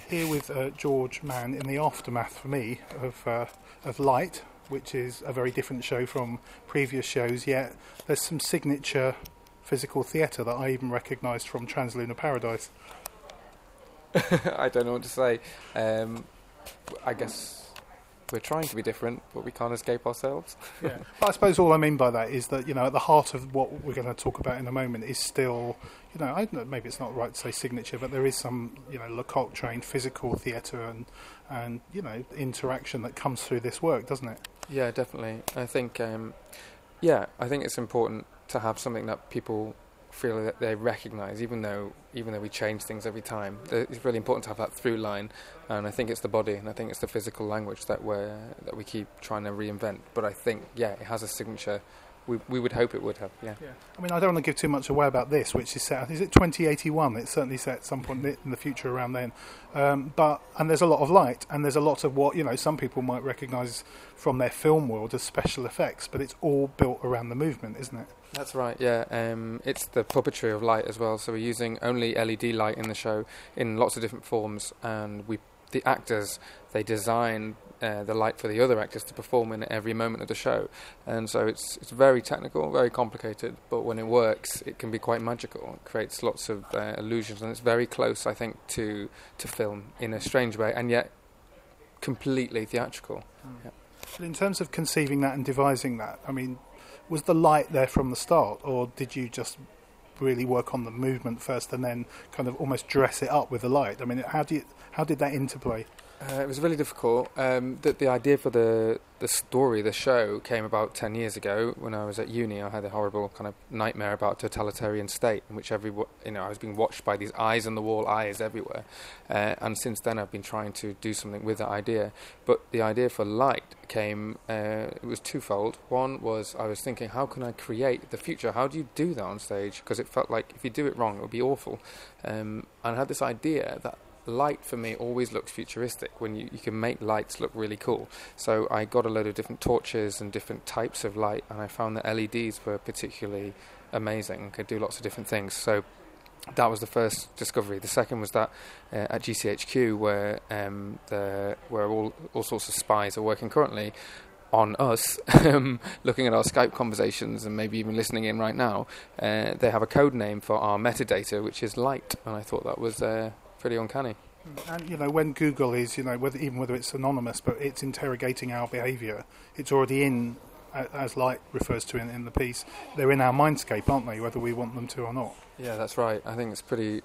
here with George Mann in the aftermath for me of Light, which is a very different show from previous shows, yet there's some signature physical theatre that I even recognised from Translunar Paradise. I don't know what to say. I guess we're trying to be different, but we can't escape ourselves. Yeah. But I suppose all I mean by that is that, at the heart of what we're going to talk about in a moment is still, I don't know, maybe it's not right to say signature, but there is some, Lecoq trained physical theatre and interaction that comes through this work, doesn't it? Yeah, definitely. I think, I think it's important to have something that people feel that they recognise, even though we change things every time. It's really important to have that through line, and I think it's the body and I think it's the physical language that we keep trying to reinvent. But I think, it has a signature. We would hope it would have, yeah. I mean, I don't want to give too much away about this, which is set, is it 2081? It's certainly set at some point in the future around then. And there's a lot of light, and there's a lot of what, some people might recognise from their film world as special effects, but it's all built around the movement, isn't it? That's right, yeah. It's the puppetry of light as well, so we're using only LED light in the show in lots of different forms, and the actors, they design the light for the other actors to perform in every moment of the show, and so it's very technical, very complicated, but when it works it can be quite magical. It creates lots of illusions, and it's very close, I think, to film in a strange way, and yet completely theatrical. Yeah. But in terms of conceiving that and devising that, I mean, was the light there from the start, or did you just really work on the movement first and then kind of almost dress it up with the light? I mean, how did that interplay? It was really difficult. The idea for the story, the show, came about 10 years ago when I was at uni. I had a horrible kind of nightmare about a totalitarian state in which I was being watched by these eyes on the wall, eyes everywhere. And since then I've been trying to do something with that idea. But the idea for Light came, it was twofold. One was I was thinking, how can I create the future? How do you do that on stage? Because it felt like if you do it wrong, it would be awful. And I had this idea that light for me always looks futuristic when you can make lights look really cool. So I got a load of different torches and different types of light, and I found that LEDs were particularly amazing and could do lots of different things. So that was the first discovery. The second was that at GCHQ, where all sorts of spies are working currently on us, looking at our Skype conversations and maybe even listening in right now, they have a code name for our metadata, which is light, and I thought that was pretty uncanny. And when Google is, whether it's anonymous, but it's interrogating our behaviour, it's already in, as Light refers to in the piece, they're in our mindscape, aren't they, whether we want them to or not? Yeah, that's right. I think it's pretty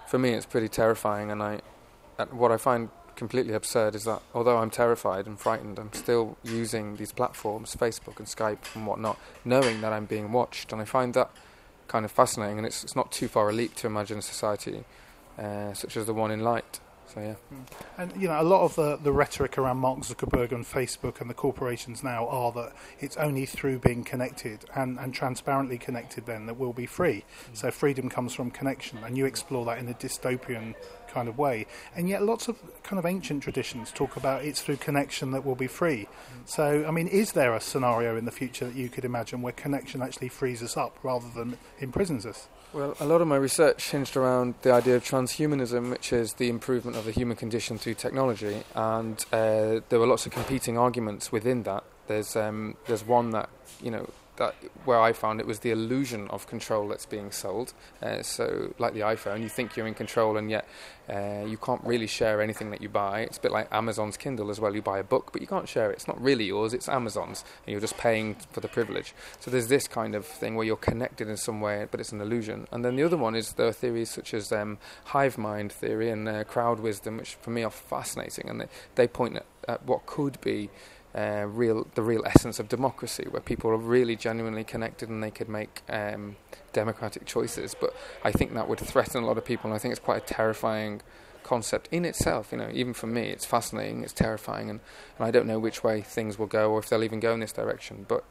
terrifying, and what I find completely absurd is that although I'm terrified and frightened, I'm still using these platforms, Facebook and Skype and whatnot, knowing that I'm being watched, and I find that kind of fascinating, and it's not too far a leap to imagine a society such as the one in Light. So yeah. And a lot of the rhetoric around Mark Zuckerberg and Facebook and the corporations now are that it's only through being connected and transparently connected then that we'll be free. So freedom comes from connection, and you explore that in a dystopian kind of way. And yet lots of kind of ancient traditions talk about it's through connection that we'll be free. So, I mean, is there a scenario in the future that you could imagine where connection actually frees us up rather than imprisons us? Well, a lot of my research hinged around the idea of transhumanism, which is the improvement of the human condition through technology, and there were lots of competing arguments within that. There's one that, that where I found it was the illusion of control that's being sold. So, like the iPhone, you think you're in control, and yet you can't really share anything that you buy. It's a bit like Amazon's Kindle as well. You buy a book, but you can't share it. It's not really yours, it's Amazon's, and you're just paying for the privilege. So there's this kind of thing where you're connected in some way, but it's an illusion. And then the other one is there are theories such as hive mind theory and crowd wisdom, which for me are fascinating, and they point at what could be the real essence of democracy, where people are really genuinely connected and they could make democratic choices. But I think that would threaten a lot of people, and I think it's quite a terrifying concept in itself. Even for me, it's fascinating, it's terrifying, and I don't know which way things will go or if they'll even go in this direction. But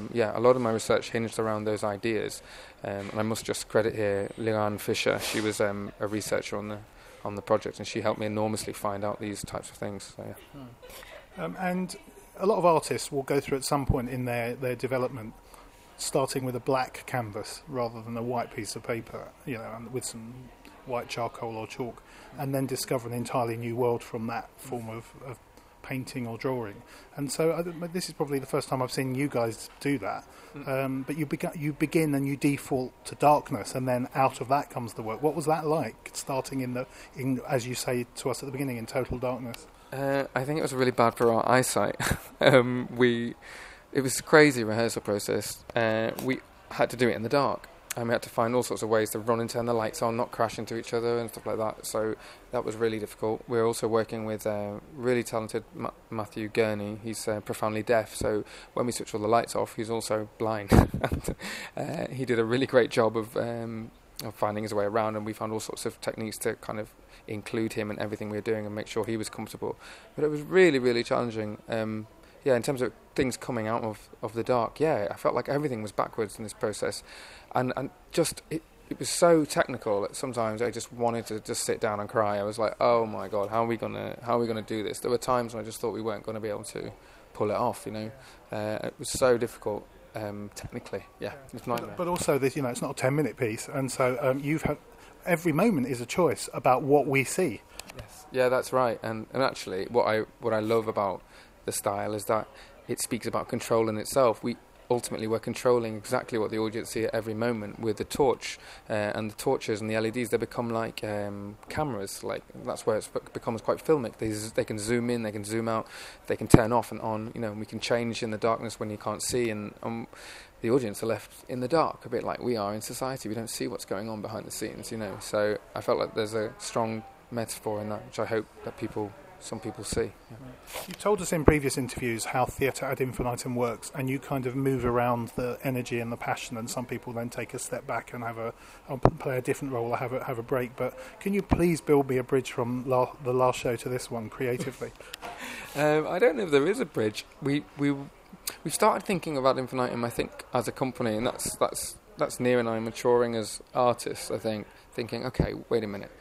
a lot of my research hinged around those ideas, and I must just credit here Liane Fisher. She was a researcher on the project, and she helped me enormously find out these types of things. So, yeah. And a lot of artists will go through at some point in their development starting with a black canvas rather than a white piece of paper, and with some white charcoal or chalk, and then discover an entirely new world from that form of painting or drawing. And so this is probably the first time I've seen you guys do that. But you begin and you default to darkness, and then out of that comes the work. What was that like, starting in as you say to us at the beginning, in total darkness? I think it was really bad for our eyesight. It was a crazy rehearsal process. We had to do it in the dark, and we had to find all sorts of ways to run and turn the lights on, not crash into each other and stuff like that. So that was really difficult. We were also working with really talented Matthew Gurney. He's profoundly deaf, so when we switched all the lights off, he's also blind. And, he did a really great job of finding his way around, and we found all sorts of techniques to kind of include him in everything we were doing and make sure he was comfortable. But it was really, really challenging. In terms of things coming out of the dark, I felt like everything was backwards in this process, and just it was so technical that sometimes I just wanted to just sit down and cry. I was like, oh my God, how are we gonna do this? There were times when I just thought we weren't going to be able to pull it off. It was so difficult technically. Yeah, it was a nightmare. But also this, it's not a 10-minute piece, and so you've had every moment is a choice about what we see. Yes, yeah, that's right. And actually, what I love about the style is that it speaks about control in itself. We're controlling exactly what the audience see at every moment with the torch and the torches and the LEDs. They become like cameras. Like that's where it becomes quite filmic. They can zoom in, they can zoom out, they can turn off and on. We can change in the darkness when you can't see, and the audience are left in the dark, a bit like we are in society. We don't see what's going on behind the scenes. So I felt like there's a strong metaphor in that, which I hope that some people see. Yeah. You told us in previous interviews how theatre ad infinitum works, and you kind of move around the energy and the passion, and some people then take a step back and play a different role or have a break. But can you please build me a bridge from the last show to this one creatively? I don't know if there is a bridge. We started thinking of ad infinitum, I think, as a company, and that's Near and I maturing as artists. I think thinking, okay, wait a minute.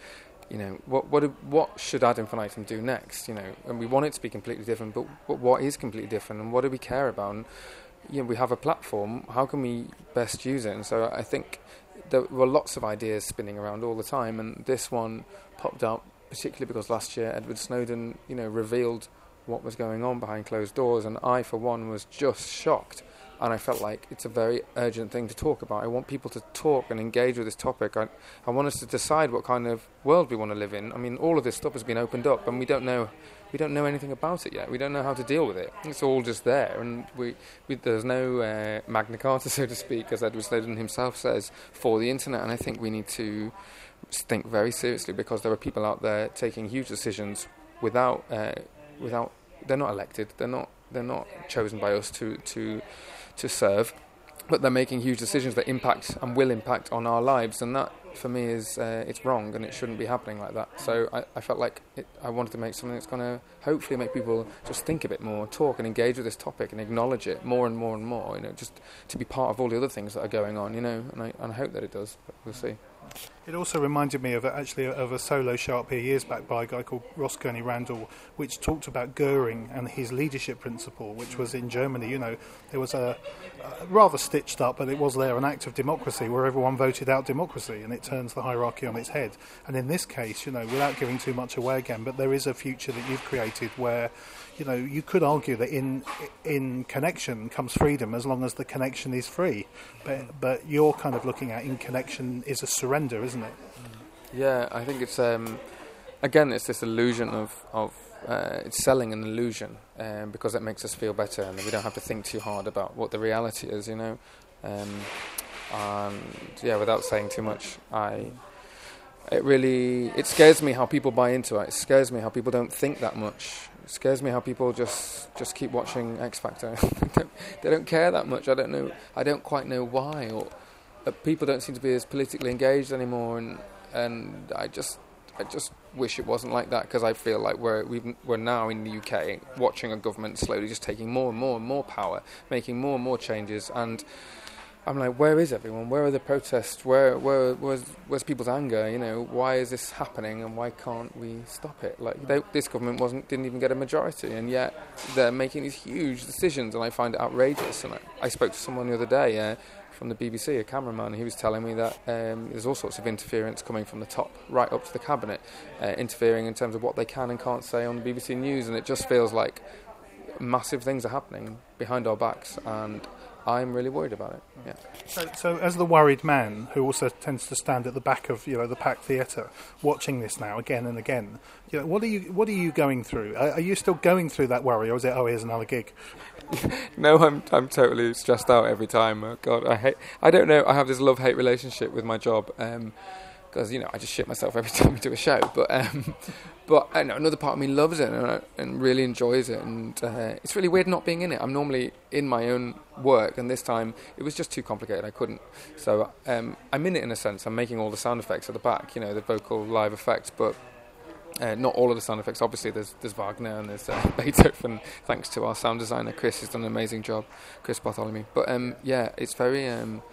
What should ad infinitum do next? And we want it to be completely different, but what is completely different, and what do we care about? And we have a platform. How can we best use it? And so I think there were lots of ideas spinning around all the time, and this one popped up particularly because last year Edward Snowden, revealed what was going on behind closed doors, and I, for one, was just shocked. And I felt like it's a very urgent thing to talk about. I want people to talk and engage with this topic. I want us to decide what kind of world we want to live in. I mean, all of this stuff has been opened up, and we don't know anything about it yet. We don't know how to deal with it. It's all just there, and there's no Magna Carta, so to speak, as Edward Snowden himself says, for the internet. And I think we need to think very seriously, because there are people out there taking huge decisions without they're not elected. They're not chosen by us to serve, but they're making huge decisions that impact and will impact on our lives, and that for me is it's wrong, and it shouldn't be happening like that. So I felt like I wanted to make something that's going to hopefully make people just think a bit more, talk and engage with this topic and acknowledge it more and more and more, just to be part of all the other things that are going on, and I hope that it does, but we'll see. It also reminded me of a solo show up here years back by a guy called Ross Gurney Randall, which talked about Goering and his leadership principle, which was in Germany. There was a rather stitched up, but it was there, an act of democracy where everyone voted out democracy, and it turns the hierarchy on its head. And in this case, without giving too much away again, but there is a future that you've created where, you could argue that in connection comes freedom, as long as the connection is free. But you're kind of looking at in connection is a surrender, isn't it? Yeah, I think it's again, it's this illusion of it's selling an illusion, because it makes us feel better, and we don't have to think too hard about what the reality is, and without saying too much, it scares me how people buy into it. It scares me how people don't think that much. It scares me how people just keep watching X Factor. They don't care that much. I don't know. I don't quite know why. Or people don't seem to be as politically engaged anymore. And I just wish it wasn't like that, because I feel like we're now in the UK watching a government slowly just taking more and more and more power, making more and more changes, and I'm like, where is everyone? Where are the protests? Where's people's anger? You know, why is this happening, and why can't we stop it? Like, this government didn't even get a majority, and yet they're making these huge decisions, and I find it outrageous. And I spoke to someone the other day from the BBC, a cameraman. He was telling me that there's all sorts of interference coming from the top right up to the cabinet, interfering in terms of what they can and can't say on the BBC News, and it just feels like massive things are happening behind our backs, and I'm really worried about it. Yeah. So as the worried man who also tends to stand at the back of the packed theatre, watching this now again and again, what are you going through? Are you still going through that worry, or is it here's another gig? No, I'm totally stressed out every time. Oh God, I don't know. I have this love-hate relationship with my job. Because I just shit myself every time we do a show, but I know another part of me loves it and really enjoys it, and it's really weird not being in it. I'm normally in my own work, and this time it was just too complicated. I couldn't. So I'm in it in a sense. I'm making all the sound effects at the back, the vocal live effects, but not all of the sound effects. Obviously, there's Wagner and there's Beethoven. Thanks to our sound designer Chris, who's done an amazing job, Chris Bartholomew. But it's very.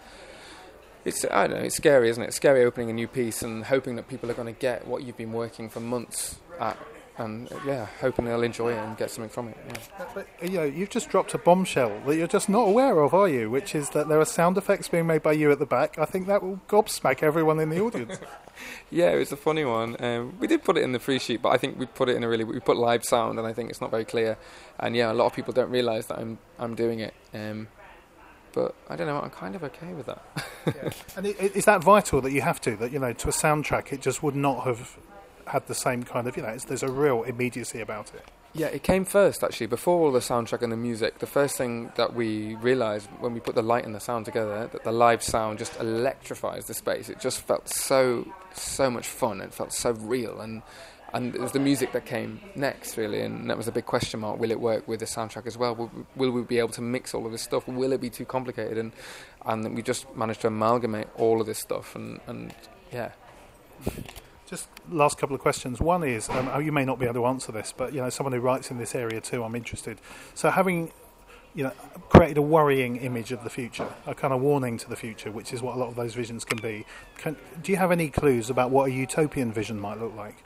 I don't know, it's scary, isn't it? It's scary opening a new piece and hoping that people are going to get what you've been working for months at, and hoping they'll enjoy it and get something from it. Yeah. But, you've just dropped a bombshell that you're just not aware of, are you? Which is that there are sound effects being made by you at the back. I think that will gobsmack everyone in the audience. Yeah, it was a funny one. We did put it in the free sheet, but I think we put it in we put live sound, and I think it's not very clear. And a lot of people don't realise that I'm doing it. But I don't know, I'm kind of okay with that. Yeah. And is that vital that you have to a soundtrack, it just would not have had the same kind of, there's a real immediacy about it? Yeah, it came first, actually. Before all the soundtrack and the music, the first thing that we realised when we put the light and the sound together, that the live sound just electrifies the space. It just felt so much fun. It felt so real, and it was the music that came next, really, and that was a big question mark. Will it work with the soundtrack as well? Will we be able to mix all of this stuff? Will it be too complicated? And we just managed to amalgamate all of this stuff, and yeah. Just last couple of questions. One is, you may not be able to answer this, but someone who writes in this area too, I'm interested. So having created a worrying image of the future, a kind of warning to the future, which is what a lot of those visions can be. Do you have any clues about what a utopian vision might look like?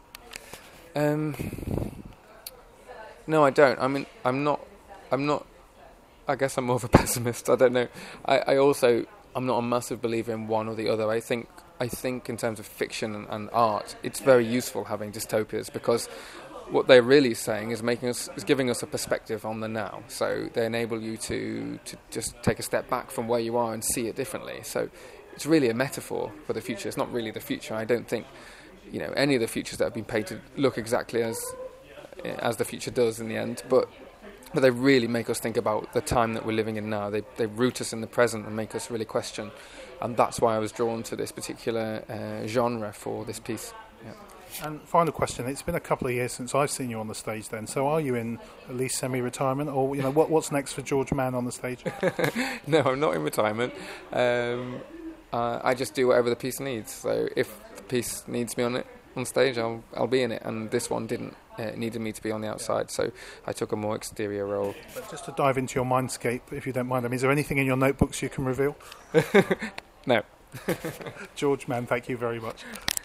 No, I don't. I mean, I'm not. I guess I'm more of a pessimist. I don't know. I'm not a massive believer in one or the other. I think in terms of fiction and art, it's very useful having dystopias, because what they're really saying is giving us a perspective on the now. So they enable you to just take a step back from where you are and see it differently. So it's really a metaphor for the future. It's not really the future. I don't think any of the futures that have been painted look exactly as the future does in the end, but they really make us think about the time that we're living in now. They root us in the present and make us really question, and that's why I was drawn to this particular genre for this piece. Yeah. And final question, it's been a couple of years since I've seen you on the stage then, so are you in at least semi-retirement, or what's next for George Mann on the stage? No, I'm not in retirement. I just do whatever the piece needs, so if the piece needs me on stage, I'll be in it, and this one didn't. It needed me to be on the outside, so I took a more exterior role. But just to dive into your mindscape, if you don't mind, is there anything in your notebooks you can reveal? No. George Mann, thank you very much.